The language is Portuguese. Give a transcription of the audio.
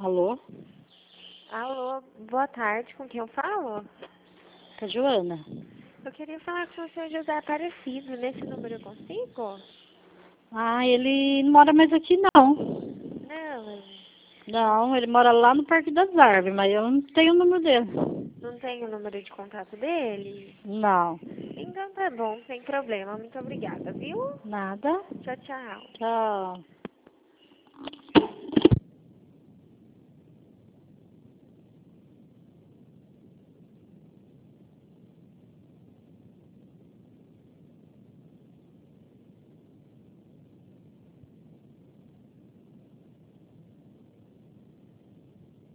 Alô? Alô, boa tarde, com quem eu falo? Com a Joana. Eu queria falar com o senhor José Aparecido, nesse número eu consigo? Ah, ele não mora mais aqui não. Não, Não, ele mora lá no Parque das Árvores, mas eu não tenho o número dele. não tem o número de contato dele? Não. Então tá bom, sem problema, muito obrigada, viu? Nada. Tchau, tchau. Tchau.